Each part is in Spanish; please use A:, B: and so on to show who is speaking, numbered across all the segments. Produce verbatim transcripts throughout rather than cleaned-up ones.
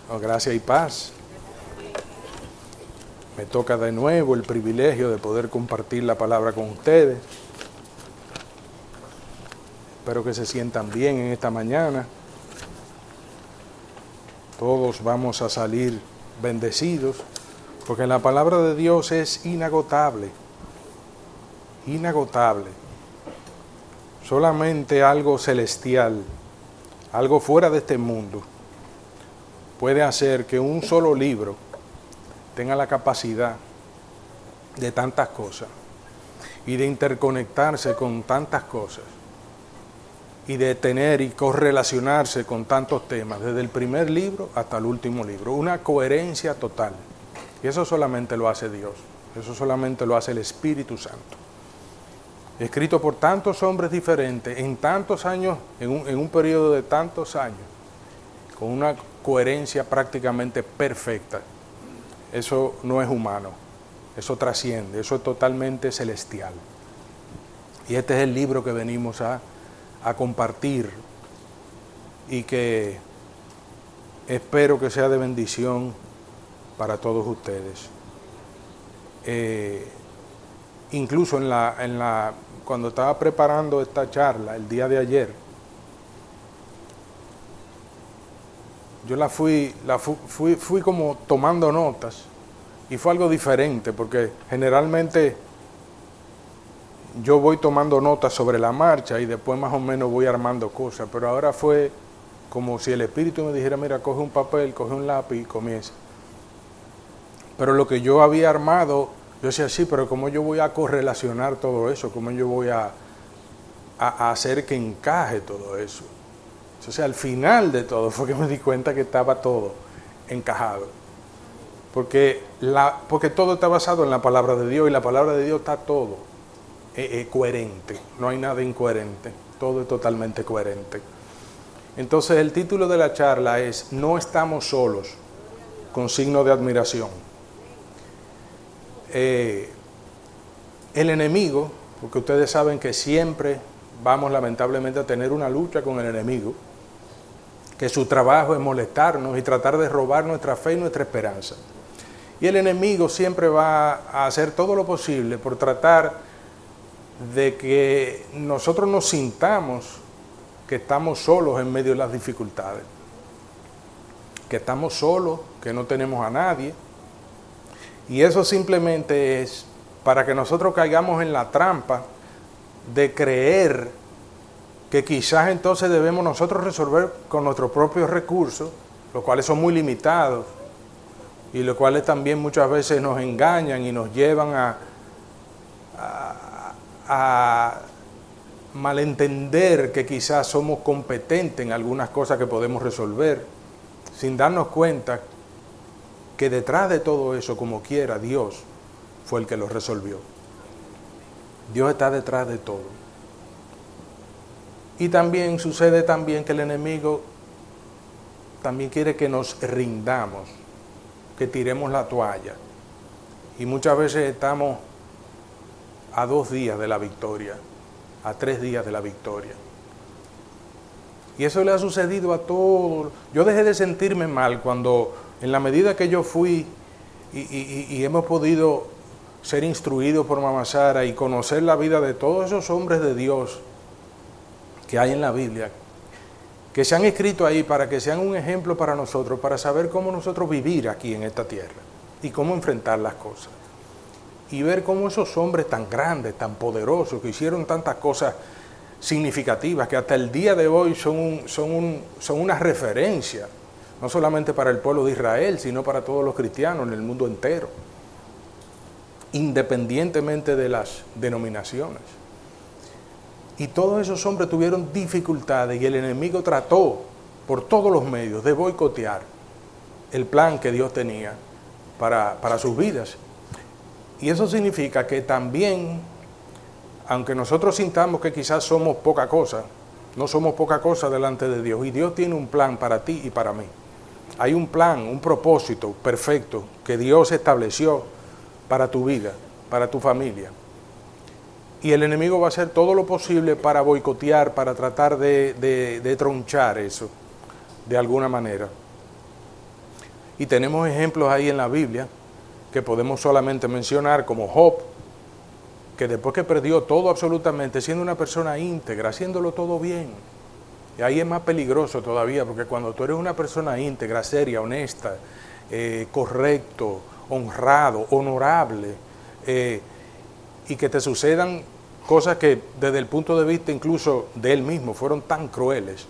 A: Oh, gracias y paz. Me toca de nuevo el privilegio de poder compartir la palabra con ustedes. Espero que se sientan bien en esta mañana. Todos vamos a salir bendecidos, porque la palabra de Dios es inagotable, inagotable. Solamente algo celestial, algo fuera de este mundo, puede hacer que un solo libro tenga la capacidad de tantas cosas y de interconectarse con tantas cosas y de tener y correlacionarse con tantos temas, desde el primer libro hasta el último libro, una coherencia total. Y eso solamente lo hace Dios, eso solamente lo hace el Espíritu Santo. Escrito por tantos hombres diferentes, en tantos años, en un, en un periodo de tantos años, con una coherencia prácticamente perfecta. Eso no es humano, eso trasciende, eso es totalmente celestial. Y este es el libro que venimos a, a compartir y que espero que sea de bendición para todos ustedes. Eh, incluso en la, en la, cuando estaba preparando esta charla el día de ayer, yo la fui, la fu, fui, fui como tomando notas y fue algo diferente porque generalmente yo voy tomando notas sobre la marcha y después más o menos voy armando cosas, pero ahora fue como si el Espíritu me dijera, mira, coge un papel, coge un lápiz y comienza. Pero lo que yo había armado, yo decía, sí, pero ¿cómo yo voy a correlacionar todo eso? ¿Cómo yo voy a, a, a hacer que encaje todo eso? O sea, al final de todo fue que me di cuenta que estaba todo encajado. Porque, la, porque todo está basado en la palabra de Dios y la palabra de Dios está todo eh, eh, coherente. No hay nada incoherente. Todo es totalmente coherente. Entonces el título de la charla es No estamos solos, con signo de admiración. Eh, el enemigo, porque ustedes saben que siempre vamos lamentablemente a tener una lucha con el enemigo, que su trabajo es molestarnos y tratar de robar nuestra fe y nuestra esperanza. Y el enemigo siempre va a hacer todo lo posible por tratar de que nosotros nos sintamos que estamos solos en medio de las dificultades, que estamos solos, que no tenemos a nadie. Y eso simplemente es para que nosotros caigamos en la trampa de creer que quizás entonces debemos nosotros resolver con nuestros propios recursos, los cuales son muy limitados y los cuales también muchas veces nos engañan y nos llevan a, a, a malentender que quizás somos competentes en algunas cosas que podemos resolver, sin darnos cuenta que detrás de todo eso, como quiera, Dios fue el que lo resolvió. Dios está detrás de todo. Y también sucede también que el enemigo también quiere que nos rindamos, que tiremos la toalla. Y muchas veces estamos a dos días de la victoria, a tres días de la victoria. Y eso le ha sucedido a todos. Yo dejé de sentirme mal cuando, en la medida que yo fui y, y, y hemos podido ser instruidos por Mamá Sara y conocer la vida de todos esos hombres de Dios que hay en la Biblia, que se han escrito ahí para que sean un ejemplo para nosotros, para saber cómo nosotros vivir aquí en esta tierra y cómo enfrentar las cosas. Y ver cómo esos hombres tan grandes, tan poderosos, que hicieron tantas cosas significativas, que hasta el día de hoy son, un, son, un, son una referencia, no solamente para el pueblo de Israel, sino para todos los cristianos en el mundo entero, independientemente de las denominaciones. Y todos esos hombres tuvieron dificultades y el enemigo trató por todos los medios de boicotear el plan que Dios tenía para, para sus vidas. Y eso significa que también, aunque nosotros sintamos que quizás somos poca cosa, no somos poca cosa delante de Dios. Y Dios tiene un plan para ti y para mí. Hay un plan, un propósito perfecto que Dios estableció para tu vida, para tu familia. Y el enemigo va a hacer todo lo posible para boicotear, para tratar de, de, de tronchar eso de alguna manera. Y tenemos ejemplos ahí en la Biblia que podemos solamente mencionar, como Job, que después que perdió todo absolutamente, siendo una persona íntegra, haciéndolo todo bien. Y ahí es más peligroso todavía, porque cuando tú eres una persona íntegra, seria, honesta, eh, correcto, honrado, honorable, eh, y que te sucedan cosas que desde el punto de vista incluso de él mismo fueron tan crueles,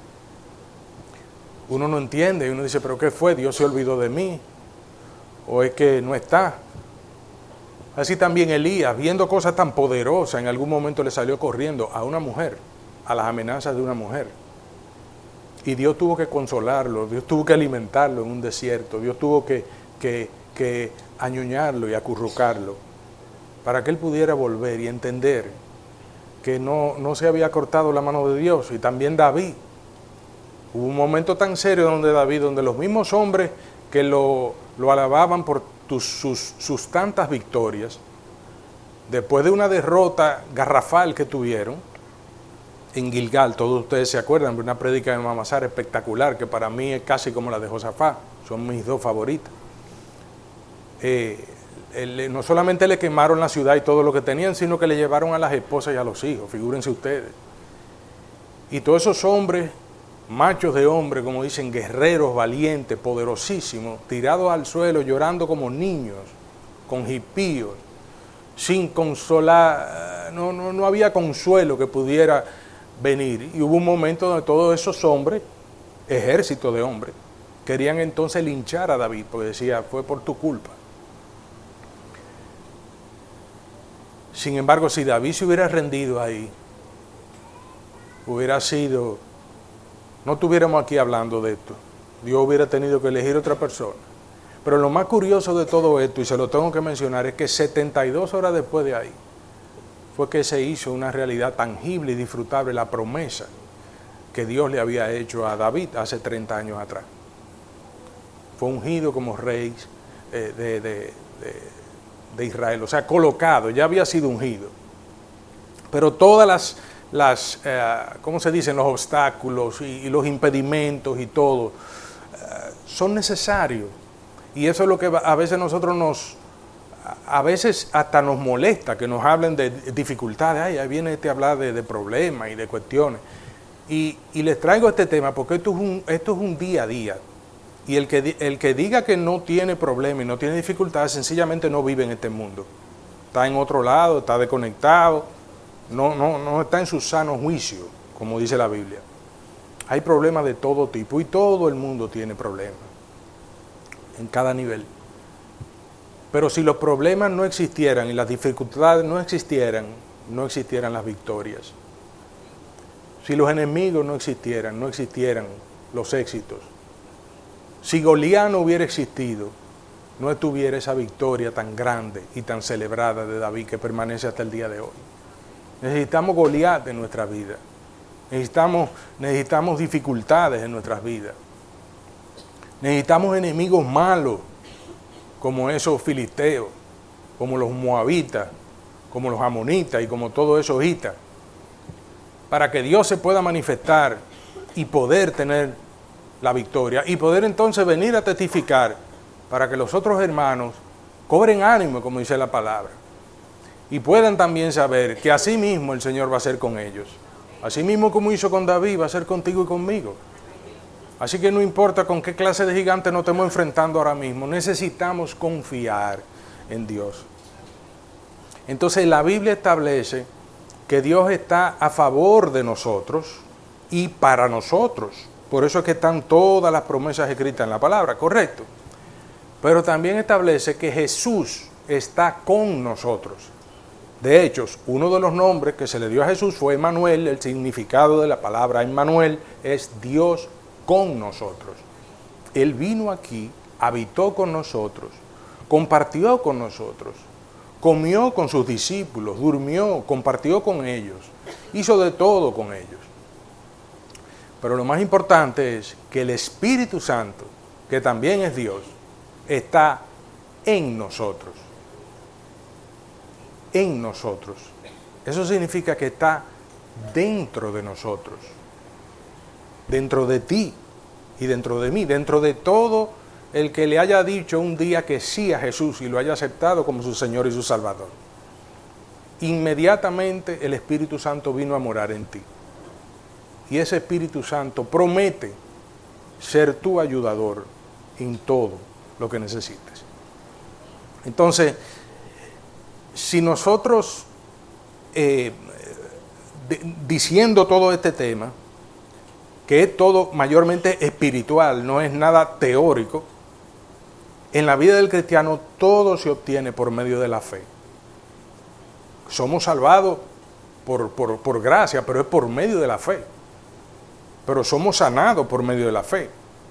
A: uno no entiende y uno dice, ¿pero qué fue? ¿Dios se olvidó de mí? ¿O es que no está? Así también Elías, viendo cosas tan poderosas, en algún momento le salió corriendo a una mujer, a las amenazas de una mujer. Y Dios tuvo que consolarlo, Dios tuvo que alimentarlo en un desierto, Dios tuvo que, que, que añoñarlo y acurrucarlo para que él pudiera volver y entender que no, no se había cortado la mano de Dios. Y también David. Hubo un momento tan serio donde David, donde los mismos hombres que lo, lo alababan por tus, sus, sus tantas victorias, después de una derrota garrafal que tuvieron en Gilgal, todos ustedes se acuerdan de una prédica de Mamá Sara espectacular, que para mí es casi como la de Josafat, son mis dos favoritas. Eh, el, no solamente le quemaron la ciudad y todo lo que tenían, sino que le llevaron a las esposas y a los hijos, figúrense ustedes. Y todos esos hombres, machos de hombre, como dicen, guerreros, valientes, poderosísimos, tirados al suelo, llorando como niños, con hipíos, sin consolar, no, no, no había consuelo que pudiera venir. Y hubo un momento donde todos esos hombres, ejército de hombres, querían entonces linchar a David, porque decía, fue por tu culpa. Sin embargo, si David se hubiera rendido ahí, hubiera sido, no estuviéramos aquí hablando de esto. Dios hubiera tenido que elegir otra persona. Pero lo más curioso de todo esto, y se lo tengo que mencionar, es que setenta y dos horas después de ahí, fue que se hizo una realidad tangible y disfrutable la promesa que Dios le había hecho a David hace treinta años atrás. Fue ungido como rey eh, de, de, de, de Israel, o sea, colocado, ya había sido ungido. Pero todas las, las eh, ¿cómo se dicen? Los obstáculos y, y los impedimentos y todo, eh, son necesarios. Y eso es lo que a veces nosotros nos, a veces hasta nos molesta, que nos hablen de dificultades. Ay, ahí viene este a hablar de, de problemas y de cuestiones. Y, y les traigo este tema porque esto es un, esto es un día a día. Y el que, el que diga que no tiene problemas y no tiene dificultades, sencillamente no vive en este mundo. Está en otro lado, está desconectado, no, no, no está en su sano juicio, como dice la Biblia. Hay problemas de todo tipo y todo el mundo tiene problemas, en cada nivel. Pero si los problemas no existieran y las dificultades no existieran, no existieran las victorias. Si los enemigos no existieran, no existieran los éxitos. Si Goliat no hubiera existido, no estuviera esa victoria tan grande y tan celebrada de David que permanece hasta el día de hoy. Necesitamos Goliat en nuestra vida. Necesitamos, necesitamos dificultades en nuestras vidas. Necesitamos enemigos malos, como esos filisteos, como los moabitas, como los amonitas y como todos esos hitas, para que Dios se pueda manifestar y poder tener la victoria y poder entonces venir a testificar para que los otros hermanos cobren ánimo, como dice la palabra, y puedan también saber que así mismo el Señor va a ser con ellos. Así mismo como hizo con David, va a ser contigo y conmigo. Así que no importa con qué clase de gigante nos estemos enfrentando ahora mismo, necesitamos confiar en Dios. Entonces la Biblia establece que Dios está a favor de nosotros y para nosotros. Por eso es que están todas las promesas escritas en la palabra, correcto. Pero también establece que Jesús está con nosotros. De hecho, uno de los nombres que se le dio a Jesús fue Emmanuel. El significado de la palabra Emmanuel es Dios con nosotros. Él vino aquí, habitó con nosotros, compartió con nosotros, comió con sus discípulos, durmió, compartió con ellos, hizo de todo con ellos. Pero lo más importante es que el Espíritu Santo, que también es Dios, está en nosotros. En nosotros. Eso significa que está dentro de nosotros. Dentro de ti y dentro de mí, dentro de todo el que le haya dicho un día que sí a Jesús y lo haya aceptado como su Señor y su Salvador. Inmediatamente el Espíritu Santo vino a morar en ti. Y ese Espíritu Santo promete ser tu ayudador en todo lo que necesites. Entonces, si nosotros, eh, de, diciendo todo este tema, que es todo mayormente espiritual, no es nada teórico, en la vida del cristiano todo se obtiene por medio de la fe. Somos salvados por, por, por gracia, pero es por medio de la fe. Pero somos sanados por medio de la fe.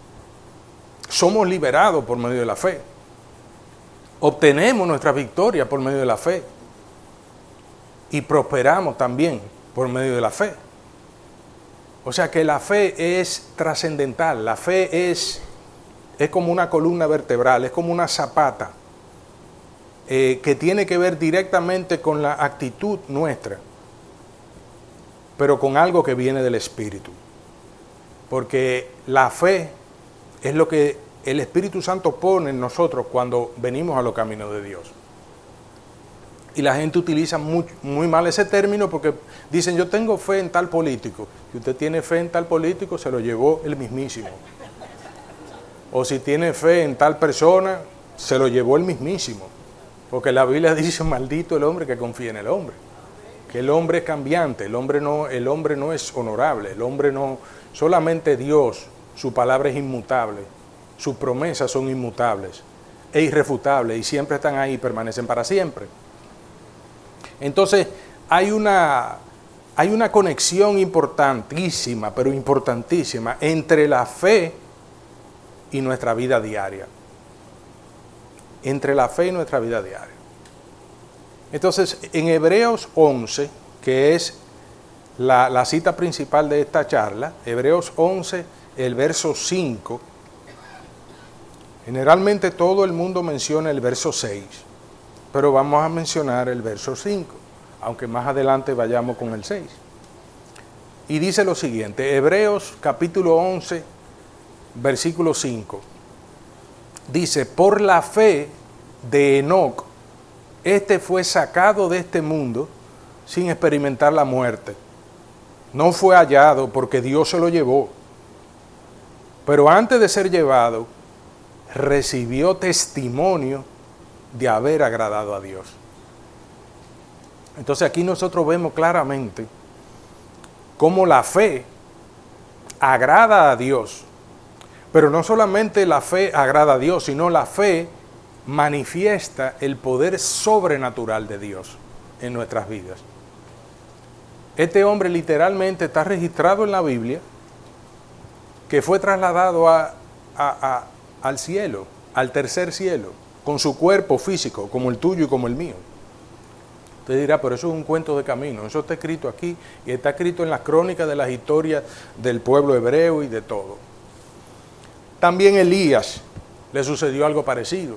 A: Somos liberados por medio de la fe. Obtenemos nuestra victoria por medio de la fe. Y prosperamos también por medio de la fe. O sea que la fe es trascendental. La fe es, es como una columna vertebral, es como una zapata eh, que tiene que ver directamente con la actitud nuestra, pero con algo que viene del Espíritu. Porque la fe es lo que el Espíritu Santo pone en nosotros cuando venimos a los caminos de Dios. Y la gente utiliza muy, muy mal ese término porque dicen, yo tengo fe en tal político. Si usted tiene fe en tal político, se lo llevó el mismísimo. O si tiene fe en tal persona, se lo llevó el mismísimo. Porque la Biblia dice, maldito el hombre que confía en el hombre. Que el hombre es cambiante, el hombre no, el hombre no es honorable, el hombre no, solamente Dios, su palabra es inmutable, sus promesas son inmutables e irrefutables y siempre están ahí y permanecen para siempre. Entonces, hay una, hay una conexión importantísima, pero importantísima, entre la fe y nuestra vida diaria. Entre la fe y nuestra vida diaria. Entonces, en Hebreos once, que es la, la cita principal de esta charla, Hebreos once, el verso cinco, generalmente todo el mundo menciona el verso seis, pero vamos a mencionar el verso cinco, aunque más adelante vayamos con el seis. Y dice lo siguiente, Hebreos capítulo once, versículo cinco, dice, por la fe de Enoc, este fue sacado de este mundo sin experimentar la muerte. No fue hallado porque Dios se lo llevó. Pero antes de ser llevado, recibió testimonio de haber agradado a Dios. Entonces aquí nosotros vemos claramente cómo la fe agrada a Dios. Pero no solamente la fe agrada a Dios, sino la fe manifiesta el poder sobrenatural de Dios en nuestras vidas. Este hombre literalmente está registrado en la Biblia que fue trasladado a, a, a, al cielo, al tercer cielo, con su cuerpo físico, como el tuyo y como el mío. Usted dirá, pero eso es un cuento de camino, eso está escrito aquí y está escrito en las crónicas de las historias del pueblo hebreo y de todo. También Elías le sucedió algo parecido.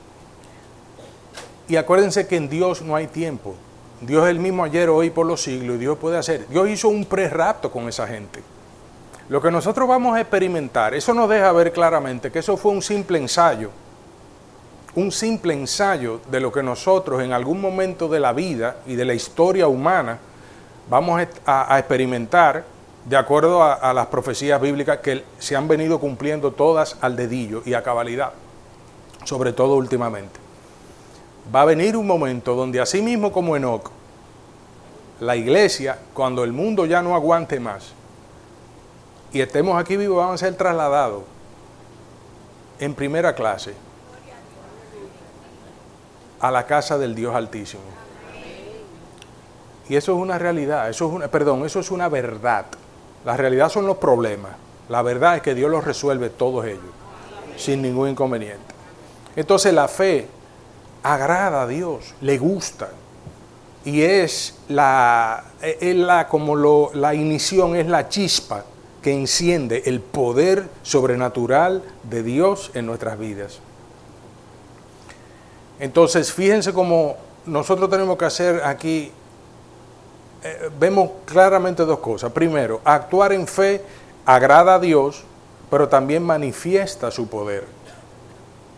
A: Y acuérdense que en Dios no hay tiempo. Dios es el mismo ayer, hoy, por los siglos, y Dios puede hacer. Dios hizo un prerrapto con esa gente. Lo que nosotros vamos a experimentar, eso nos deja ver claramente que eso fue un simple ensayo. Un simple ensayo de lo que nosotros en algún momento de la vida y de la historia humana vamos a, a experimentar de acuerdo a, a las profecías bíblicas que se han venido cumpliendo todas al dedillo y a cabalidad, sobre todo últimamente. Va a venir un momento donde así mismo como Enoc, la iglesia, cuando el mundo ya no aguante más y estemos aquí vivos, vamos a ser trasladados en primera clase a la casa del Dios Altísimo. Y eso es una realidad, eso es una, perdón, eso es una verdad. La realidad son los problemas. La verdad es que Dios los resuelve todos ellos, sin ningún inconveniente. Entonces la fe agrada a Dios, le gusta. Y es la, es la como lo, la ignición, es la chispa que enciende el poder sobrenatural de Dios en nuestras vidas. Entonces, fíjense cómo nosotros tenemos que hacer aquí, eh, vemos claramente dos cosas. Primero, actuar en fe agrada a Dios, pero también manifiesta su poder.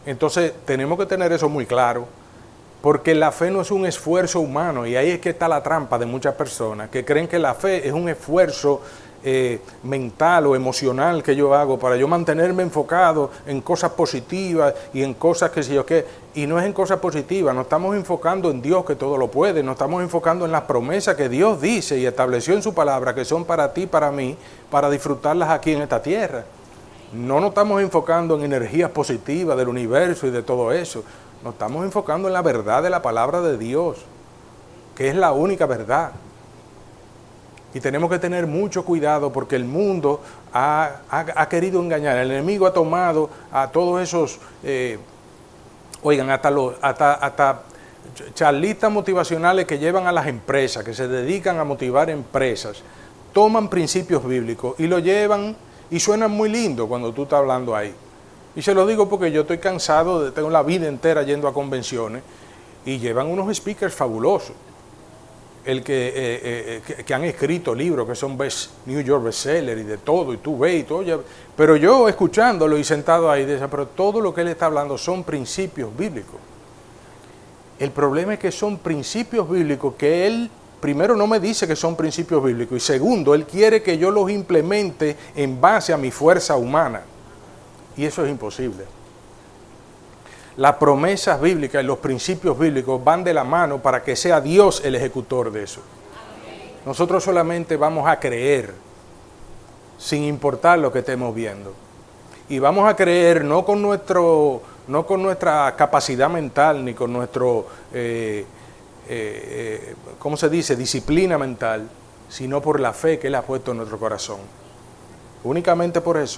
A: Entonces tenemos que tener eso muy claro, porque la fe no es un esfuerzo humano, y ahí es que está la trampa de muchas personas, que creen que la fe es un esfuerzo eh, mental o emocional que yo hago para yo mantenerme enfocado en cosas positivas y en cosas que sé yo qué, y no es en cosas positivas, nos estamos enfocando en Dios que todo lo puede, nos estamos enfocando en las promesas que Dios dice y estableció en su palabra, que son para ti, para mí, para disfrutarlas aquí en esta tierra. No nos estamos enfocando en energías positivas del universo y de todo eso. Nos estamos enfocando en la verdad de la palabra de Dios, que es la única verdad. Y tenemos que tener mucho cuidado porque el mundo ha, ha, ha querido engañar. El enemigo ha tomado a todos esos, eh, oigan, hasta, los, hasta, hasta charlistas motivacionales que llevan a las empresas, que se dedican a motivar empresas, toman principios bíblicos y lo llevan. Y suena muy lindo cuando tú estás hablando ahí. Y se lo digo porque yo estoy cansado, de tengo la vida entera yendo a convenciones y llevan unos speakers fabulosos. El que, eh, eh, que, que han escrito libros que son best, New York bestseller y de todo, y tú ves y todo. Ya, pero yo escuchándolo y sentado ahí, decía, pero todo lo que él está hablando son principios bíblicos. El problema es que son principios bíblicos que él... Primero, no me dice que son principios bíblicos. Y segundo, él quiere que yo los implemente en base a mi fuerza humana. Y eso es imposible. Las promesas bíblicas y los principios bíblicos van de la mano para que sea Dios el ejecutor de eso. Nosotros solamente vamos a creer, sin importar lo que estemos viendo. Y vamos a creer no con, nuestro, no con nuestra capacidad mental, ni con nuestro... Eh, Eh, eh, ¿cómo se dice? Disciplina mental, sino por la fe que Él ha puesto en nuestro corazón. Únicamente por eso.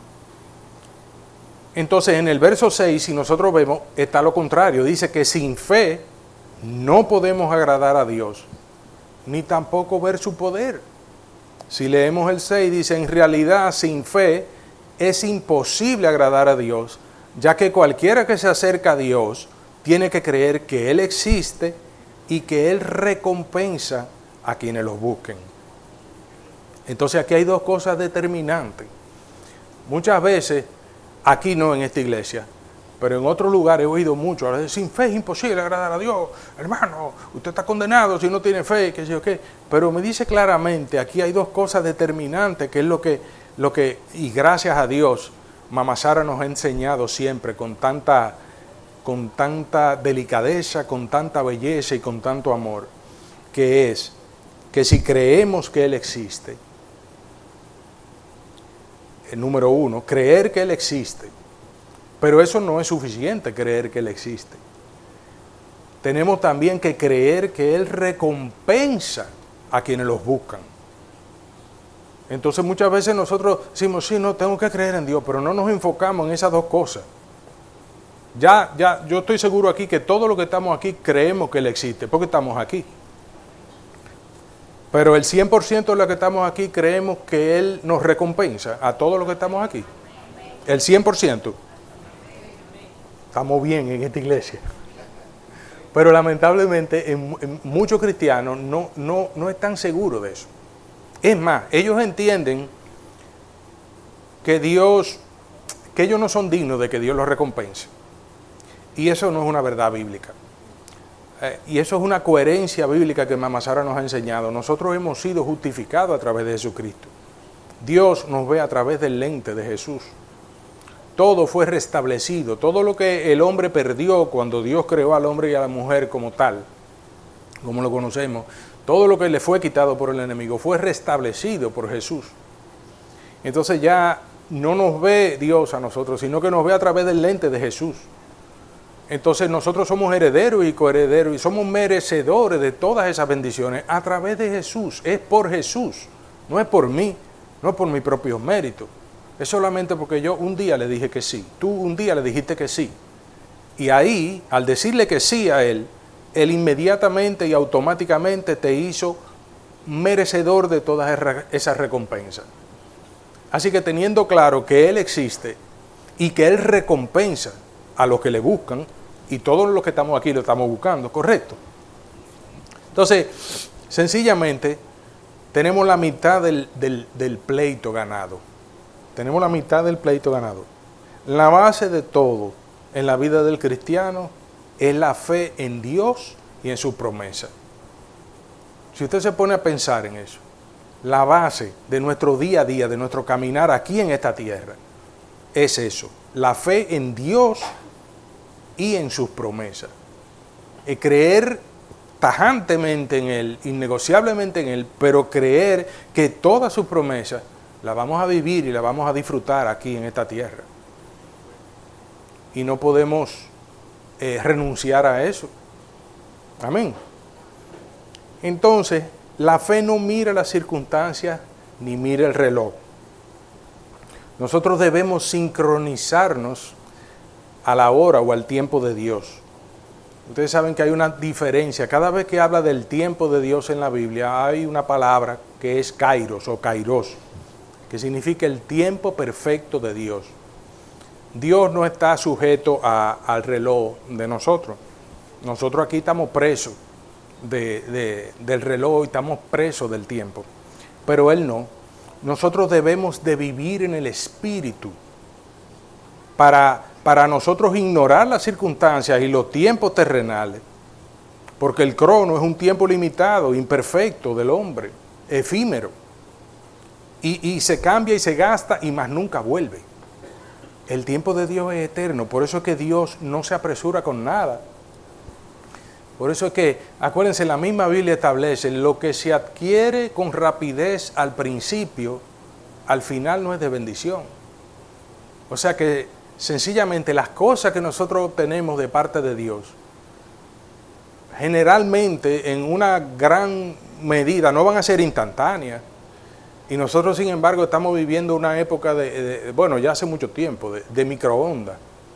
A: Entonces, en el verso seis, si nosotros vemos, está lo contrario. Dice que sin fe no podemos agradar a Dios, ni tampoco ver su poder. Si leemos el seis, dice, en realidad, sin fe es imposible agradar a Dios, ya que cualquiera que se acerca a Dios tiene que creer que Él existe y que Él recompensa a quienes los busquen. Entonces aquí hay dos cosas determinantes. Muchas veces, aquí no en esta iglesia, pero en otros lugares he oído mucho, ahora sin fe es imposible agradar a Dios, hermano, usted está condenado si no tiene fe, qué sé yo qué. Pero me dice claramente, aquí hay dos cosas determinantes, que es lo que, lo que, y gracias a Dios, Mamá Sara nos ha enseñado siempre con tanta... con tanta delicadeza, con tanta belleza y con tanto amor, que es que si creemos que Él existe, el número uno, creer que Él existe, pero eso no es suficiente, creer que Él existe. Tenemos también que creer que Él recompensa a quienes los buscan. Entonces muchas veces nosotros decimos, sí, no, tengo que creer en Dios, pero no nos enfocamos en esas dos cosas. Ya, ya, yo estoy seguro aquí que todos los que estamos aquí creemos que Él existe, porque estamos aquí. Pero el cien por ciento de los que estamos aquí creemos que Él nos recompensa a todos los que estamos aquí. El cien por ciento. Estamos bien en esta iglesia. Pero lamentablemente en, en muchos cristianos no, no, no están seguros de eso. Es más, ellos entienden que Dios, que ellos no son dignos de que Dios los recompense. Y eso no es una verdad bíblica. Eh, y eso es una coherencia bíblica que Mamá Sara nos ha enseñado. Nosotros hemos sido justificados a través de Jesucristo. Dios nos ve a través del lente de Jesús. Todo fue restablecido. Todo lo que el hombre perdió cuando Dios creó al hombre y a la mujer como tal, como lo conocemos, todo lo que le fue quitado por el enemigo fue restablecido por Jesús. Entonces ya no nos ve Dios a nosotros, sino que nos ve a través del lente de Jesús. Entonces nosotros somos herederos y coherederos y somos merecedores de todas esas bendiciones a través de Jesús. Es por Jesús, no es por mí, no es por mis propios méritos. Es solamente porque yo un día le dije que sí, tú un día le dijiste que sí. Y ahí, al decirle que sí a Él, Él inmediatamente y automáticamente te hizo merecedor de todas esas recompensas. Así que teniendo claro que Él existe y que Él recompensa a los que le buscan, y todos los que estamos aquí lo estamos buscando, ¿correcto? Entonces, sencillamente, tenemos la mitad del, del, del pleito ganado. Tenemos la mitad del pleito ganado. La base de todo en la vida del cristiano es la fe en Dios y en su promesa. Si usted se pone a pensar en eso, la base de nuestro día a día, de nuestro caminar aquí en esta tierra, es eso, la fe en Dios y en sus promesas. Y creer tajantemente en Él, innegociablemente en Él, pero creer que todas sus promesas las vamos a vivir y las vamos a disfrutar aquí en esta tierra. Y no podemos eh, renunciar a eso. Amén. Entonces, la fe no mira las circunstancias ni mira el reloj. Nosotros debemos sincronizarnos a la hora o al tiempo de Dios. Ustedes saben que hay una diferencia. Cada vez que habla del tiempo de Dios en la Biblia, hay una palabra que es kairos o kairos, que significa el tiempo perfecto de Dios. Dios no está sujeto a, al reloj de nosotros. Nosotros aquí estamos presos de, de, del reloj y estamos presos del tiempo. Pero Él no. Nosotros debemos de vivir en el Espíritu para, para nosotros ignorar las circunstancias y los tiempos terrenales, porque el crono es un tiempo limitado, imperfecto del hombre, efímero, y, y se cambia y se gasta y más nunca vuelve. El tiempo de Dios es eterno, por eso es que Dios no se apresura con nada. Por eso es que, acuérdense, la misma Biblia establece, lo que se adquiere con rapidez al principio, al final no es de bendición. O sea que, sencillamente, las cosas que nosotros obtenemos de parte de Dios, generalmente, en una gran medida, no van a ser instantáneas. Y nosotros, sin embargo, estamos viviendo una época de, de bueno, ya hace mucho tiempo, de, de microondas.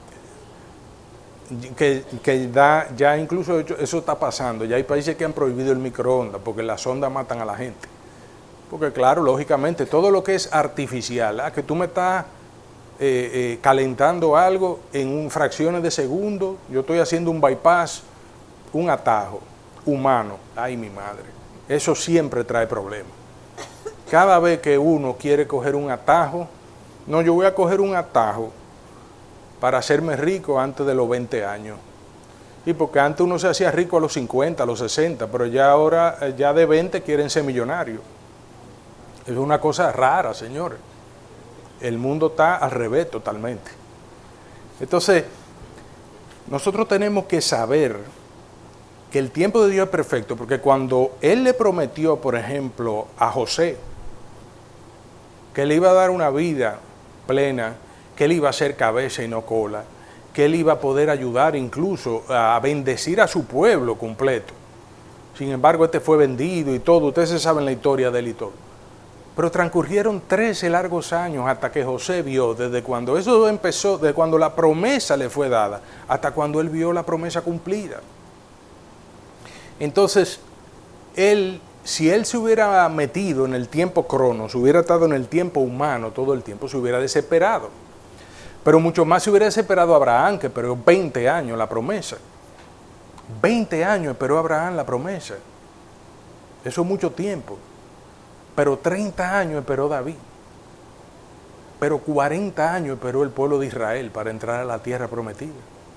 A: Que, que da, ya incluso eso está pasando, ya hay países que han prohibido el microondas porque las ondas matan a la gente. Porque claro, lógicamente, todo lo que es artificial, ¿ah? que tú me estás eh, eh, calentando algo en un, fracciones de segundo, yo estoy haciendo un bypass, un atajo humano, ay mi madre, eso siempre trae problemas. Cada vez que uno quiere coger un atajo, no, yo voy a coger un atajo para hacerme rico antes de los veinte años. Y porque antes uno se hacía rico a los cincuenta, a los sesenta, pero ya ahora, ya de veinte quieren ser millonarios. Es una cosa rara, señores. El mundo está al revés totalmente. Entonces, nosotros tenemos que saber que el tiempo de Dios es perfecto, porque cuando Él le prometió, por ejemplo, a José, que le iba a dar una vida plena, que él iba a ser cabeza y no cola, que él iba a poder ayudar incluso a bendecir a su pueblo completo. Sin embargo, este fue vendido y todo, ustedes se saben la historia de él y todo. Pero transcurrieron trece largos años hasta que José vio, desde cuando eso empezó, desde cuando la promesa le fue dada, hasta cuando él vio la promesa cumplida. Entonces, él, si él se hubiera metido en el tiempo crono, se hubiera estado en el tiempo humano todo el tiempo, se hubiera desesperado. Pero mucho más se hubiera desesperado Abraham, que esperó veinte años la promesa. veinte años esperó Abraham la promesa. Eso es mucho tiempo. Pero treinta años esperó David. Pero cuarenta años esperó el pueblo de Israel para entrar a la tierra prometida.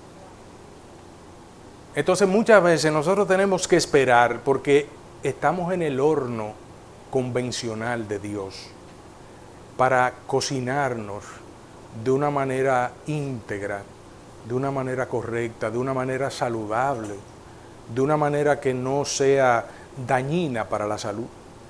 A: Entonces muchas veces nosotros tenemos que esperar porque estamos en el horno convencional de Dios para cocinarnos de una manera íntegra, de una manera correcta, de una manera saludable, de una manera que no sea dañina para la salud.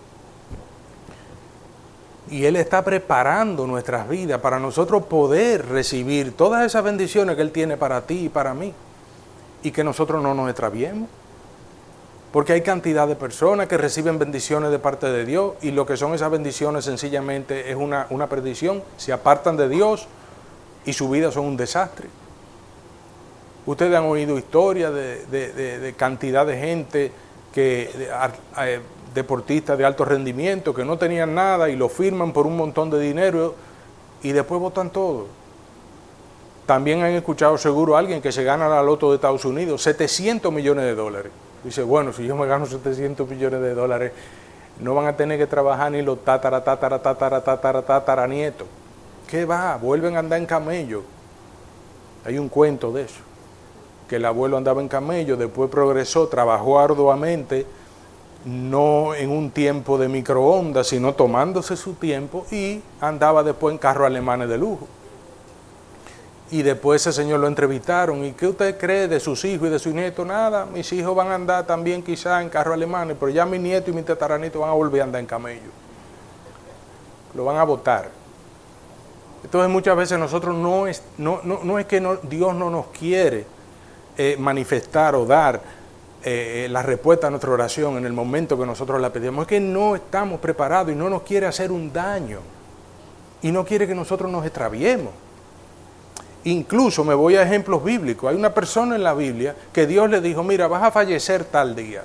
A: Y Él está preparando nuestras vidas para nosotros poder recibir todas esas bendiciones que Él tiene para ti y para mí, y que nosotros no nos extraviemos. Porque hay cantidad de personas que reciben bendiciones de parte de Dios y lo que son esas bendiciones sencillamente es una, una perdición. Se apartan de Dios y su vida son un desastre. Ustedes han oído historias de, de, de, de cantidad de gente, que de, eh, deportistas de alto rendimiento que no tenían nada y lo firman por un montón de dinero y después botan todo. También han escuchado seguro a alguien que se gana la loto de Estados Unidos, setecientos millones de dólares. Dice, bueno, si yo me gano setecientos millones de dólares, no van a tener que trabajar ni los tatara, tatara, tatara, tatara, tatara, nietos. ¿Qué va? Vuelven a andar en camello. Hay un cuento de eso, que el abuelo andaba en camello, después progresó, trabajó arduamente, no en un tiempo de microondas, sino tomándose su tiempo, y andaba después en carros alemanes de lujo. Y después ese señor lo entrevistaron, ¿y qué usted cree de sus hijos y de sus nietos? Nada, mis hijos van a andar también quizás en carros alemanes, pero ya mis nietos y mis tataranitos van a volver a andar en camello. Lo van a botar. Entonces muchas veces nosotros no es, no, no, no es que no, Dios no nos quiere eh, manifestar o dar eh, la respuesta a nuestra oración en el momento que nosotros la pedimos, es que no estamos preparados y no nos quiere hacer un daño y no quiere que nosotros nos extraviemos. Incluso me voy a ejemplos bíblicos. Hay una persona en la Biblia que Dios le dijo, mira, vas a fallecer tal día.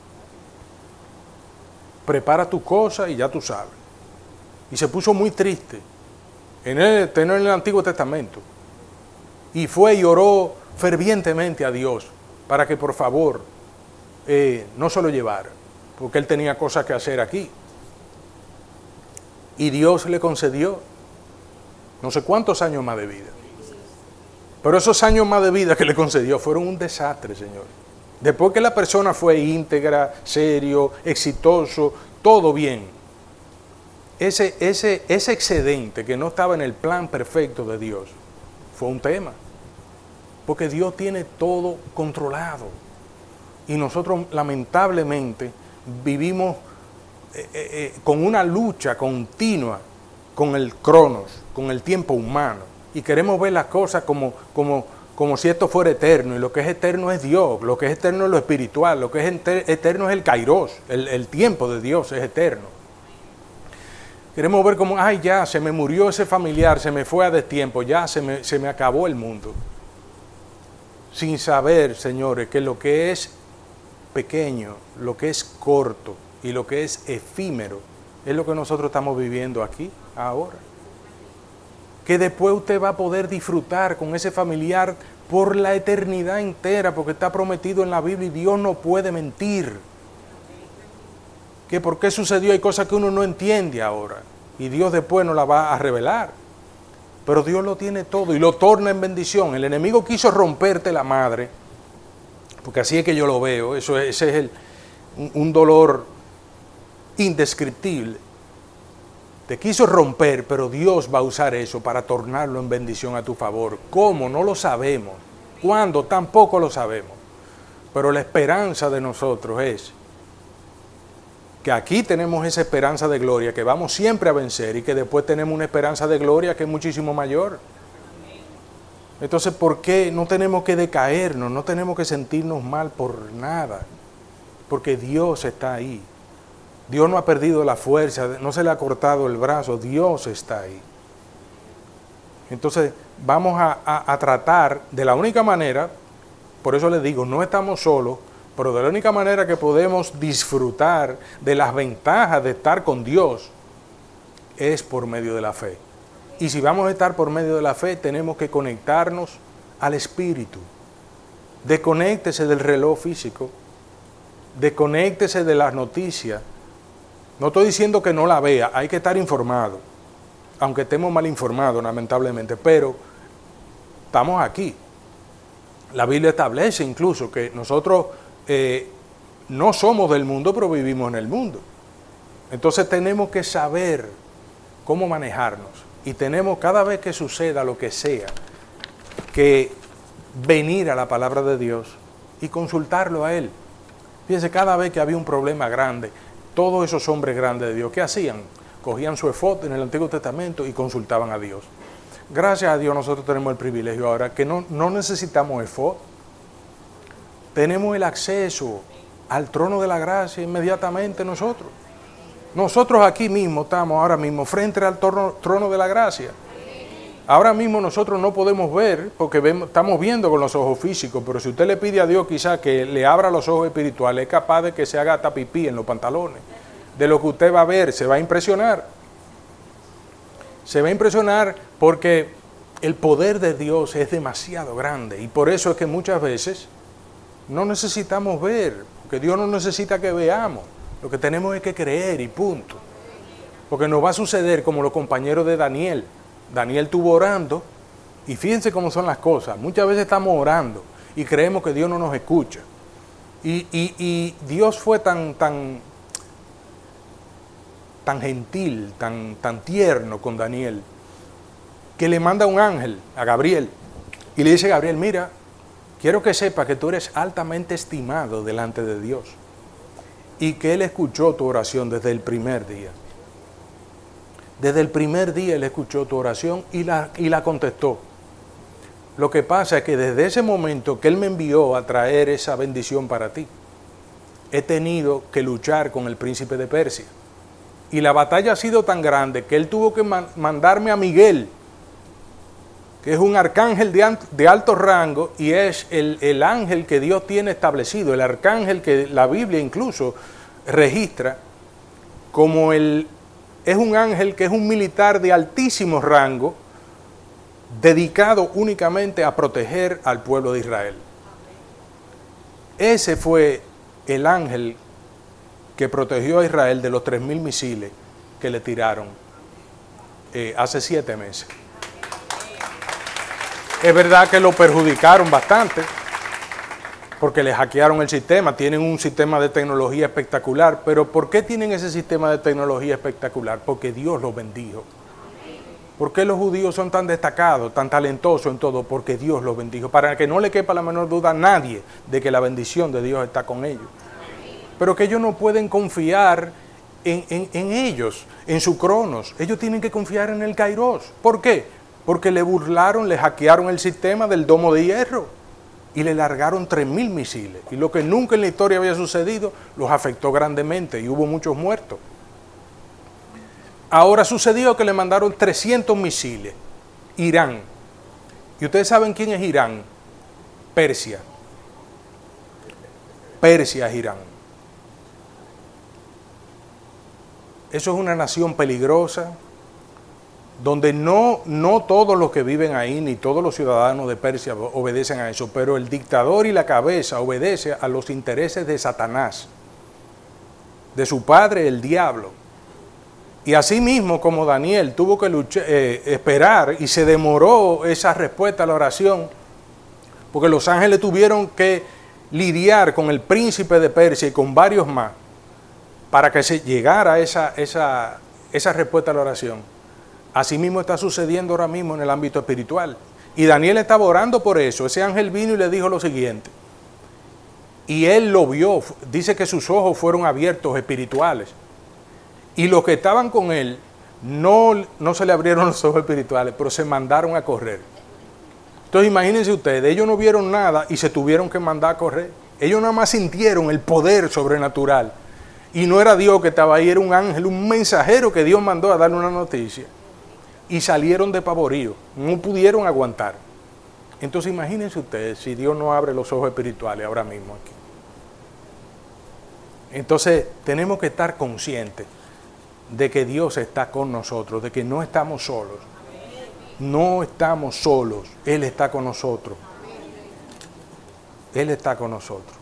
A: Prepara tu cosa y ya tú sabes. Y se puso muy triste. En el, en el Antiguo Testamento. Y fue y oró fervientemente a Dios para que por favor eh, no se lo llevara. Porque él tenía cosas que hacer aquí. Y Dios le concedió no sé cuántos años más de vida. Pero esos años más de vida que le concedió fueron un desastre, Señor. Después que la persona fue íntegra, serio, exitoso, todo bien. Ese, ese, ese excedente que no estaba en el plan perfecto de Dios fue un tema. Porque Dios tiene todo controlado. Y nosotros lamentablemente vivimos eh, eh, con una lucha continua con el cronos, con el tiempo humano. Y queremos ver las cosas como, como, como si esto fuera eterno. Y lo que es eterno es Dios. Lo que es eterno es lo espiritual. Lo que es eterno es el kairos. El, el tiempo de Dios es eterno. Queremos ver como, ay, ya, se me murió ese familiar, se me fue a destiempo, ya se me, se me acabó el mundo. Sin saber, señores, que lo que es pequeño, lo que es corto y lo que es efímero, es lo que nosotros estamos viviendo aquí, ahora. Que después usted va a poder disfrutar con ese familiar por la eternidad entera, porque está prometido en la Biblia y Dios no puede mentir. Que por qué sucedió, hay cosas que uno no entiende ahora, y Dios después nos la va a revelar. Pero Dios lo tiene todo y lo torna en bendición. El enemigo quiso romperte la madre, porque así es que yo lo veo, eso es, ese es el, un, un dolor indescriptible. Te quiso romper, pero Dios va a usar eso para tornarlo en bendición a tu favor. ¿Cómo? No lo sabemos. ¿Cuándo? Tampoco lo sabemos. Pero la esperanza de nosotros es que aquí tenemos esa esperanza de gloria, que vamos siempre a vencer, y que después tenemos una esperanza de gloria que es muchísimo mayor. Entonces, ¿por qué no tenemos que decaernos? No tenemos que sentirnos mal por nada, porque Dios está ahí. Dios no ha perdido la fuerza, no se le ha cortado el brazo, Dios está ahí. Entonces vamos a, a, a tratar de la única manera, por eso les digo, no estamos solos, pero de la única manera que podemos disfrutar de las ventajas de estar con Dios es por medio de la fe. Y si vamos a estar por medio de la fe, tenemos que conectarnos al Espíritu. Desconéctese del reloj físico, desconéctese de las noticias. No estoy diciendo que no la vea, hay que estar informado, aunque estemos mal informados, lamentablemente, pero estamos aquí. La Biblia establece incluso que nosotros eh, no somos del mundo, pero vivimos en el mundo. Entonces tenemos que saber cómo manejarnos y tenemos, cada vez que suceda lo que sea, que venir a la palabra de Dios y consultarlo a Él. Fíjense, cada vez que había un problema grande, todos esos hombres grandes de Dios, ¿qué hacían? Cogían su efod en el Antiguo Testamento y consultaban a Dios. Gracias a Dios nosotros tenemos el privilegio ahora que no, no necesitamos efod. Tenemos el acceso al trono de la gracia inmediatamente nosotros. Nosotros aquí mismo estamos ahora mismo frente al trono, trono de la gracia. Ahora mismo nosotros no podemos ver porque vemos, estamos viendo con los ojos físicos, pero si usted le pide a Dios quizás que le abra los ojos espirituales, es capaz de que se haga hasta pipí en los pantalones. De lo que usted va a ver, se va a impresionar. Se va a impresionar porque el poder de Dios es demasiado grande y por eso es que muchas veces no necesitamos ver, porque Dios no necesita que veamos. Lo que tenemos es que creer y punto. Porque nos va a suceder como los compañeros de Daniel. Daniel estuvo orando Y fíjense cómo son las cosas. Muchas veces estamos orando y creemos que Dios no nos escucha. Y, y, y Dios fue tan, tan, tan gentil, tan, tan tierno con Daniel, que le manda un ángel a Gabriel y le dice: Gabriel, mira, quiero que sepa que tú eres altamente estimado delante de Dios y que Él escuchó tu oración desde el primer día. Desde el primer día Él escuchó tu oración y la, y la contestó. Lo que pasa es que desde ese momento que Él me envió a traer esa bendición para ti, he tenido que luchar con el príncipe de Persia. Y la batalla ha sido tan grande que Él tuvo que man- mandarme a Miguel, que es un arcángel de, an- de alto rango y es el, el ángel que Dios tiene establecido, el arcángel que la Biblia incluso registra como el... Es un ángel que es un militar de altísimo rango, dedicado únicamente a proteger al pueblo de Israel. Ese fue el ángel que protegió a Israel de los tres mil misiles que le tiraron eh, hace siete meses. Es verdad que lo perjudicaron bastante, porque le hackearon el sistema, tienen un sistema de tecnología espectacular, pero ¿por qué tienen ese sistema de tecnología espectacular? Porque Dios los bendijo. ¿Por qué los judíos son tan destacados, tan talentosos en todo? Porque Dios los bendijo, para que no le quepa la menor duda a nadie de que la bendición de Dios está con ellos. Pero que ellos no pueden confiar en, en, en ellos, en su cronos. Ellos tienen que confiar en el Kairos. ¿Por qué? Porque le burlaron, le hackearon el sistema del domo de hierro y le largaron tres mil misiles. Y lo que nunca en la historia había sucedido, los afectó grandemente y hubo muchos muertos. Ahora sucedió que le mandaron trescientos misiles. Irán. ¿Y ustedes saben quién es Irán? Persia. Persia es Irán. Eso es una nación peligrosa, donde no, no todos los que viven ahí, ni todos los ciudadanos de Persia obedecen a eso, pero el dictador y la cabeza obedece a los intereses de Satanás, de su padre, el diablo. Y así mismo como Daniel tuvo que luchar, eh, esperar y se demoró esa respuesta a la oración, porque los ángeles tuvieron que lidiar con el príncipe de Persia y con varios más para que se llegara esa, esa, esa respuesta a la oración. Así mismo está sucediendo ahora mismo en el ámbito espiritual. Y Daniel estaba orando por eso. Ese ángel vino y le dijo lo siguiente. Y él lo vio, dice que sus ojos fueron abiertos espirituales. Y los que estaban con él, no, no se le abrieron los ojos espirituales, pero se mandaron a correr. Entonces imagínense ustedes, ellos no vieron nada y se tuvieron que mandar a correr. Ellos nada más sintieron el poder sobrenatural. Y no era Dios que estaba ahí, era un ángel, un mensajero que Dios mandó a darle una noticia. Y salieron de pavorío, no pudieron aguantar. Entonces imagínense ustedes si Dios no abre los ojos espirituales ahora mismo aquí. Entonces tenemos que estar conscientes de que Dios está con nosotros, de que no estamos solos. No estamos solos, Él está con nosotros. Él está con nosotros.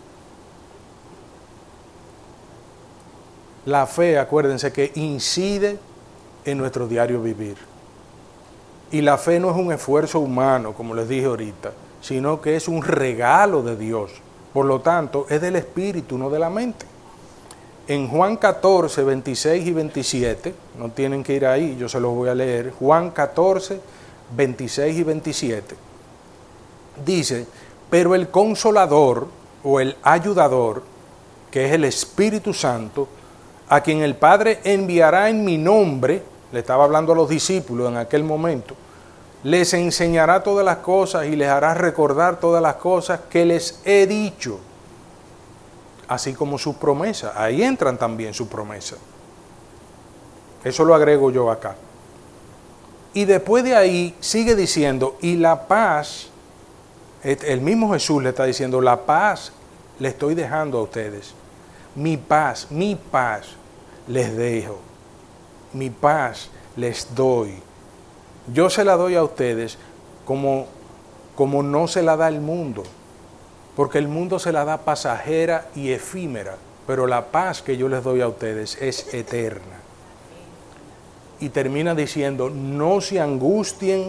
A: La fe, acuérdense que incide en nuestro diario vivir. Y la fe no es un esfuerzo humano, como les dije ahorita, sino que es un regalo de Dios. Por lo tanto, es del Espíritu, no de la mente. En Juan catorce, veintiséis y veintisiete, no tienen que ir ahí, yo se los voy a leer. Juan catorce, veintiséis y veintisiete. Dice, pero el Consolador o el Ayudador, que es el Espíritu Santo, a quien el Padre enviará en mi nombre, le estaba hablando a los discípulos en aquel momento, les enseñará todas las cosas y les hará recordar todas las cosas que les he dicho, así como sus promesas. Ahí entran también sus promesas. Eso lo agrego yo acá. Y después de ahí sigue diciendo, y la paz, el mismo Jesús le está diciendo, la paz le estoy dejando a ustedes. Mi paz, mi paz les dejo. Mi paz les doy. Yo se la doy a ustedes como, como no se la da el mundo. Porque el mundo se la da pasajera y efímera. Pero la paz que yo les doy a ustedes es eterna. Y termina diciendo, no se angustien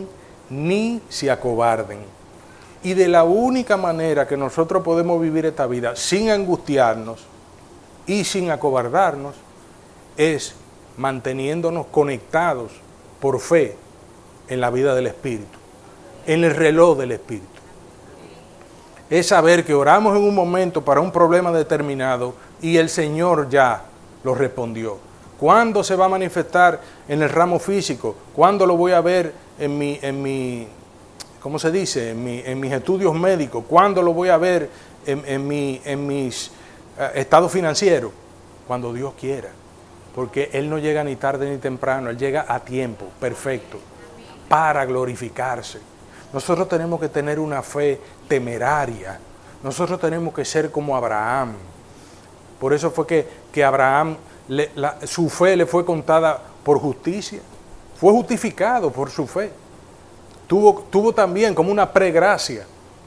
A: ni se acobarden. Y de la única manera que nosotros podemos vivir esta vida sin angustiarnos y sin acobardarnos es manteniéndonos conectados por fe en la vida del Espíritu, en el reloj del Espíritu. Es saber que oramos en un momento para un problema determinado y el Señor ya lo respondió. ¿Cuándo se va a manifestar en el ramo físico? ¿Cuándo lo voy a ver en mi, en mi ¿cómo se dice? En, mi, en mis estudios médicos? ¿Cuándo lo voy a ver en, en, mi, en mis uh, estados financieros? Cuando Dios quiera. Porque Él no llega ni tarde ni temprano, Él llega a tiempo, perfecto, para glorificarse. Nosotros tenemos que tener una fe temeraria. Nosotros tenemos que ser como Abraham. Por eso fue que, que Abraham, le, la, su fe le fue contada por justicia. Fue justificado por su fe. Tuvo, tuvo también como una pregracia.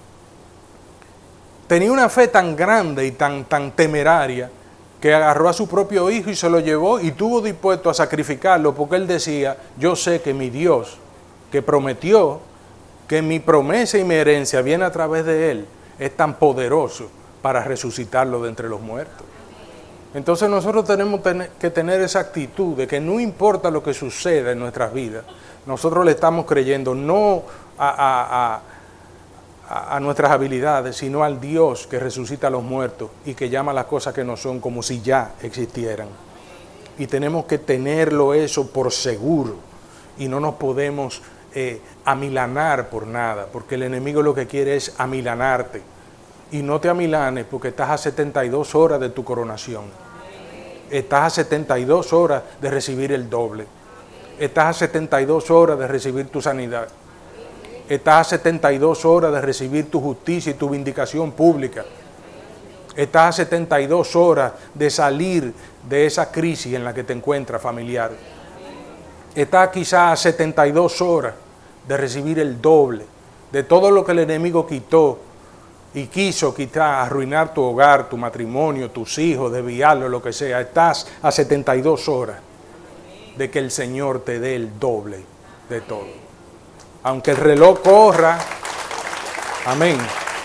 A: Tenía una fe tan grande y tan, tan temeraria que agarró a su propio hijo y se lo llevó y estuvo dispuesto a sacrificarlo porque él decía, yo sé que mi Dios, que prometió que mi promesa y mi herencia viene a través de él, es tan poderoso para resucitarlo de entre los muertos. Entonces nosotros tenemos que tener esa actitud de que no importa lo que suceda en nuestras vidas, nosotros le estamos creyendo no a, a, a, a nuestras habilidades, sino al Dios que resucita a los muertos y que llama las cosas que no son como si ya existieran. Y tenemos que tenerlo eso por seguro y no nos podemos eh, amilanar por nada, porque el enemigo lo que quiere es amilanarte. Y no te amilanes porque estás a setenta y dos horas de tu coronación. Estás a setenta y dos horas de recibir el doble. Estás a setenta y dos horas de recibir tu sanidad. Estás a setenta y dos horas de recibir tu justicia y tu vindicación pública. Estás a setenta y dos horas de salir de esa crisis en la que te encuentras familiar. Estás quizás a setenta y dos horas de recibir el doble de todo lo que el enemigo quitó y quiso quitar, arruinar tu hogar, tu matrimonio, tus hijos, desviarlo, lo que sea. Estás a setenta y dos horas de que el Señor te dé el doble de todo. Aunque el reloj corra, amén.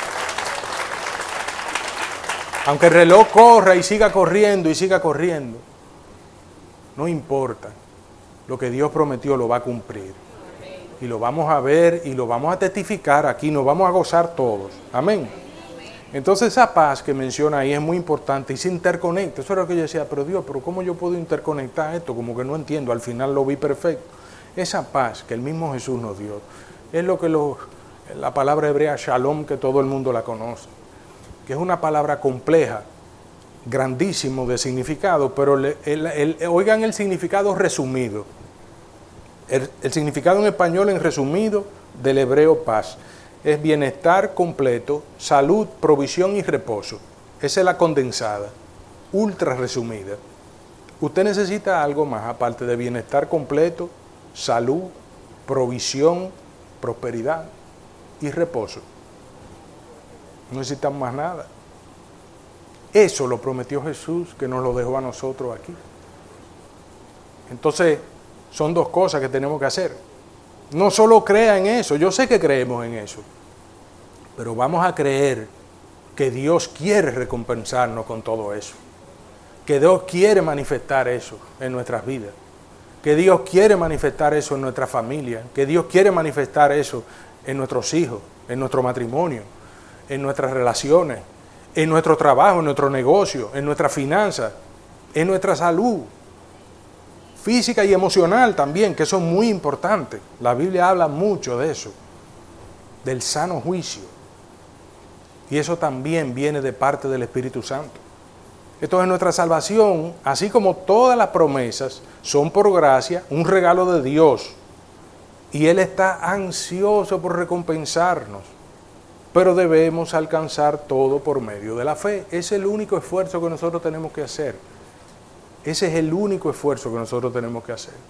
A: Aunque el reloj corra y siga corriendo y siga corriendo, no importa. Lo que Dios prometió lo va a cumplir. Y lo vamos a ver y lo vamos a testificar aquí, nos vamos a gozar todos. Amén. Entonces esa paz que menciona ahí es muy importante y se interconecta. Eso era lo que yo decía, pero Dios, pero ¿cómo yo puedo interconectar esto? Como que no entiendo, al final lo vi perfecto. Esa paz que el mismo Jesús nos dio es lo que lo, la palabra hebrea shalom, que todo el mundo la conoce, que es una palabra compleja, grandísimo de significado, pero le, el, el, oigan el significado resumido. El, el significado en español en resumido del hebreo paz es bienestar completo, salud, provisión y reposo. Esa es la condensada, ultra resumida. Usted necesita algo más aparte de bienestar completo, salud, provisión, prosperidad y reposo. No necesitan más nada. Eso lo prometió Jesús, que nos lo dejó a nosotros aquí. Entonces, son dos cosas que tenemos que hacer. No solo crea en eso, yo sé que creemos en eso, pero vamos a creer que Dios quiere recompensarnos con todo eso, que Dios quiere manifestar eso en nuestras vidas, que Dios quiere manifestar eso en nuestra familia, que Dios quiere manifestar eso en nuestros hijos, en nuestro matrimonio, en nuestras relaciones, en nuestro trabajo, en nuestro negocio, en nuestra finanza, en nuestra salud física y emocional también, que eso es muy importante. La Biblia habla mucho de eso, del sano juicio. Y eso también viene de parte del Espíritu Santo. Entonces nuestra salvación, así como todas las promesas, son por gracia, un regalo de Dios. Y Él está ansioso por recompensarnos. Pero debemos alcanzar todo por medio de la fe. Es el único esfuerzo que nosotros tenemos que hacer. Ese es el único esfuerzo que nosotros tenemos que hacer.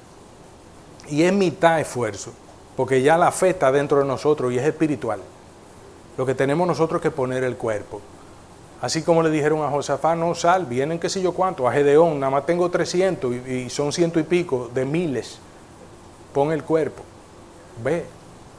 A: Y es mitad esfuerzo, porque ya la fe está dentro de nosotros y es espiritual. Lo que tenemos nosotros es que poner el cuerpo. Así como le dijeron a Josafat, no sal, vienen qué sé yo cuánto, a Gedeón, nada más tengo trescientos y, y son ciento y pico de miles. Pon el cuerpo, ve.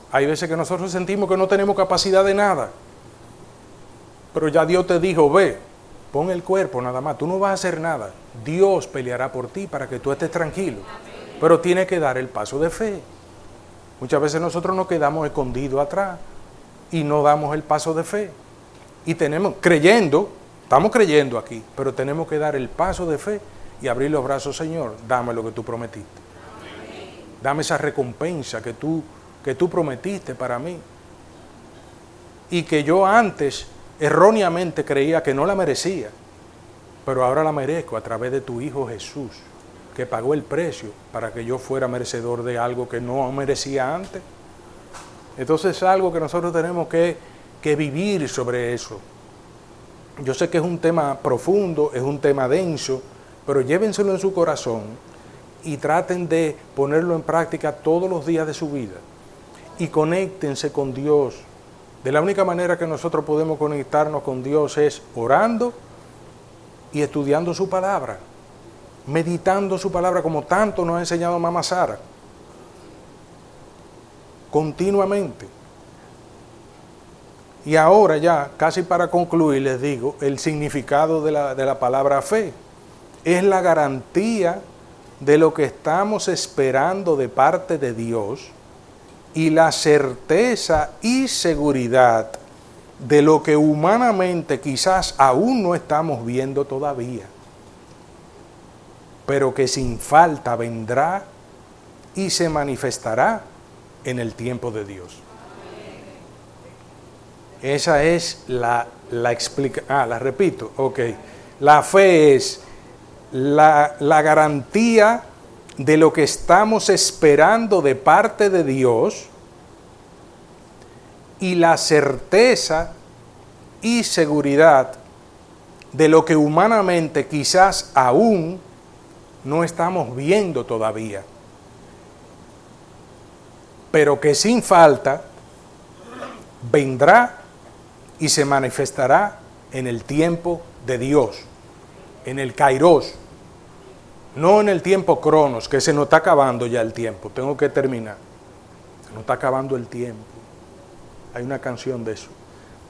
A: Hay veces que nosotros sentimos que no tenemos capacidad de nada. Pero ya Dios te dijo, ve, pon el cuerpo nada más, tú no vas a hacer nada. Dios peleará por ti para que tú estés tranquilo. Pero tienes que dar el paso de fe. Muchas veces nosotros nos quedamos escondidos atrás y no damos el paso de fe. Y tenemos, creyendo, estamos creyendo aquí, pero tenemos que dar el paso de fe y abrir los brazos, Señor, dame lo que tú prometiste. Dame esa recompensa que tú, que tú prometiste para mí. Y que yo antes erróneamente creía que no la merecía, pero ahora la merezco a través de tu Hijo Jesús, que pagó el precio para que yo fuera merecedor de algo que no merecía antes. Entonces es algo que nosotros tenemos que, que vivir sobre eso. Yo sé que es un tema profundo, es un tema denso, pero llévenselo en su corazón y traten de ponerlo en práctica todos los días de su vida. Y conéctense con Dios. De la única manera que nosotros podemos conectarnos con Dios es orando y estudiando su palabra, meditando su palabra como tanto nos ha enseñado Mamá Sara, continuamente. Y ahora ya, casi para concluir, les digo, el significado de la, de la palabra fe es la garantía de lo que estamos esperando de parte de Dios y la certeza y seguridad de lo que humanamente quizás aún no estamos viendo todavía, pero que sin falta vendrá y se manifestará en el tiempo de Dios. Esa es la, la explicación. Ah, la repito, ok. La fe es la, la garantía de lo que estamos esperando de parte de Dios y la certeza y seguridad de lo que humanamente quizás aún no estamos viendo todavía, pero que sin falta vendrá y se manifestará en el tiempo de Dios, en el Kairos, no en el tiempo Cronos, que se nos está acabando ya el tiempo. Tengo que terminar. Se nos está acabando el tiempo. Hay una canción de eso.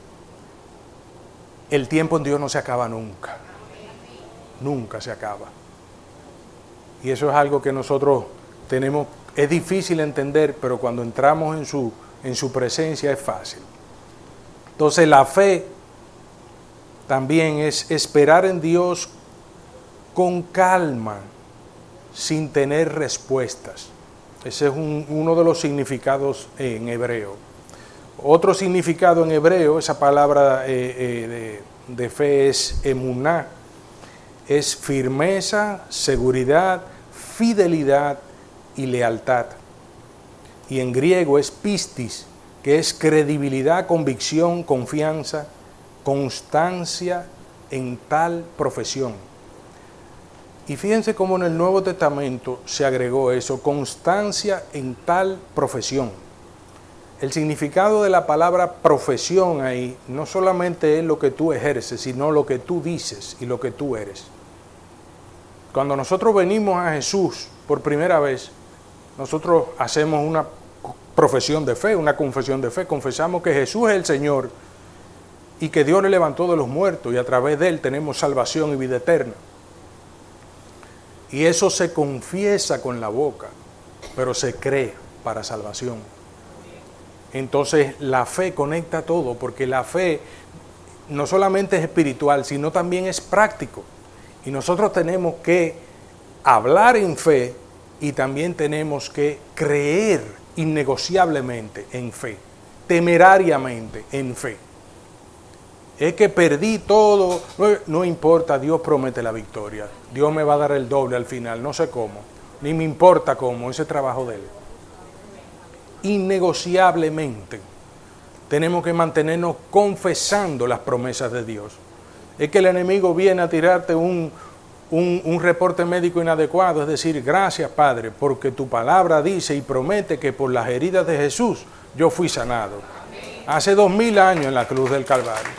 A: El tiempo en Dios no se acaba nunca. Nunca se acaba. Y eso es algo que nosotros tenemos, es difícil entender, pero cuando entramos en su, en su presencia es fácil. Entonces la fe también es esperar en Dios con calma, sin tener respuestas. Ese es un, uno de los significados en hebreo. Otro significado en hebreo, esa palabra eh, eh, de, de fe es emuná, es firmeza, seguridad, fidelidad y lealtad. Y en griego es pistis, que es credibilidad, convicción, confianza, constancia en tal profesión. Y fíjense cómo en el Nuevo Testamento se agregó eso, constancia en tal profesión. El significado de la palabra profesión ahí no solamente es lo que tú ejerces, sino lo que tú dices y lo que tú eres. Cuando nosotros venimos a Jesús por primera vez, nosotros hacemos una profesión de fe, una confesión de fe. Confesamos que Jesús es el Señor y que Dios le levantó de los muertos y a través de Él tenemos salvación y vida eterna. Y eso se confiesa con la boca, pero se cree para salvación. Entonces la fe conecta todo, porque la fe no solamente es espiritual, sino también es práctico. Y nosotros tenemos que hablar en fe y también tenemos que creer innegociablemente en fe, temerariamente en fe. Es que perdí todo, no, no importa, Dios promete la victoria. Dios me va a dar el doble al final, no sé cómo, ni me importa cómo, ese trabajo de Él. Innegociablemente tenemos que mantenernos confesando las promesas de Dios. Es que el enemigo viene a tirarte un, un, un reporte médico inadecuado, es decir, gracias Padre, porque tu palabra dice y promete que por las heridas de Jesús yo fui sanado. Hace dos mil años en la cruz del Calvario.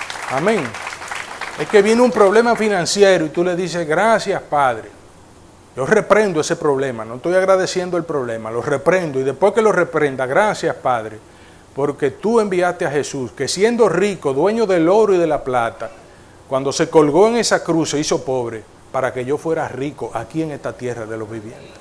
A: Amén. Es que viene un problema financiero y tú le dices, gracias Padre, Yo reprendo ese problema, no estoy agradeciendo el problema, lo reprendo. Y después que lo reprenda, gracias, Padre, porque tú enviaste a Jesús, que siendo rico, dueño del oro y de la plata, cuando se colgó en esa cruz se hizo pobre, para que yo fuera rico aquí en esta tierra de los vivientes.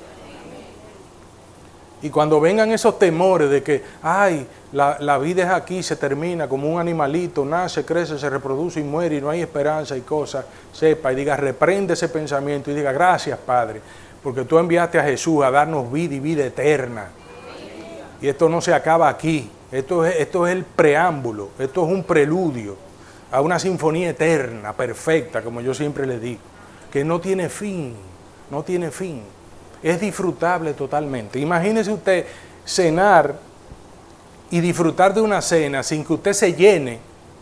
A: Y cuando vengan esos temores de que, ay, la, la vida es aquí, se termina como un animalito, nace, crece, se reproduce y muere y no hay esperanza y cosas, sepa y diga, reprende ese pensamiento y diga, gracias, Padre, porque tú enviaste a Jesús a darnos vida y vida eterna. Y esto no se acaba aquí, esto es, esto es el preámbulo, esto es un preludio a una sinfonía eterna, perfecta, como yo siempre le digo, que no tiene fin, no tiene fin. Es disfrutable totalmente. Imagínese usted cenar y disfrutar de una cena sin que usted se llene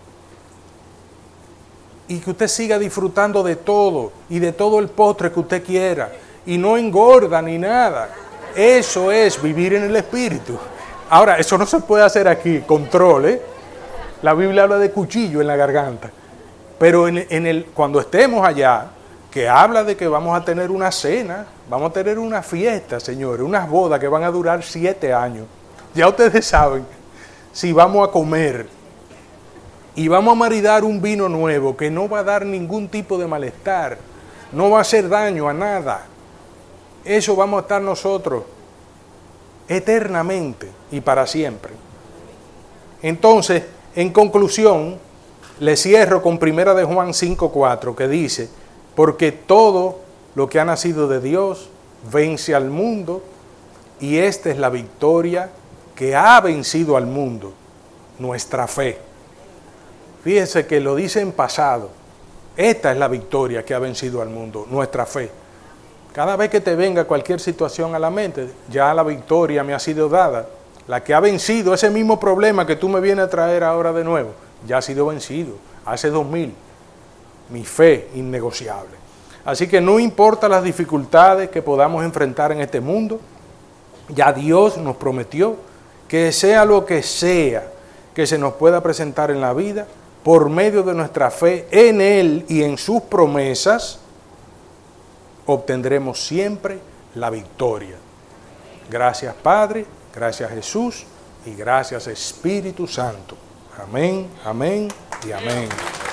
A: y que usted siga disfrutando de todo y de todo el postre que usted quiera y no engorda ni nada. Eso es vivir en el Espíritu. Ahora, eso no se puede hacer aquí, control, ¿eh? La Biblia habla de cuchillo en la garganta, pero en, en el, cuando estemos allá, que habla de que vamos a tener una cena, vamos a tener una fiesta, señores, unas bodas que van a durar siete años. Ya ustedes saben, si vamos a comer y vamos a maridar un vino nuevo que no va a dar ningún tipo de malestar, no va a hacer daño a nada, eso vamos a estar nosotros eternamente y para siempre. Entonces, en conclusión, le cierro con Primera de Juan cinco cuatro, que dice, porque todo lo que ha nacido de Dios vence al mundo, y esta es la victoria que ha vencido al mundo, nuestra fe. Fíjese que lo dice en pasado, esta es la victoria que ha vencido al mundo, nuestra fe. Cada vez que te venga cualquier situación a la mente, ya la victoria me ha sido dada. La que ha vencido ese mismo problema que tú me vienes a traer ahora de nuevo, ya ha sido vencido, hace dos mil. Mi fe innegociable. Así que no importa las dificultades que podamos enfrentar en este mundo, ya Dios nos prometió que sea lo que sea que se nos pueda presentar en la vida, por medio de nuestra fe en Él y en sus promesas, obtendremos siempre la victoria. Gracias, Padre, gracias, Jesús, y gracias, Espíritu Santo. Amén, amén y amén.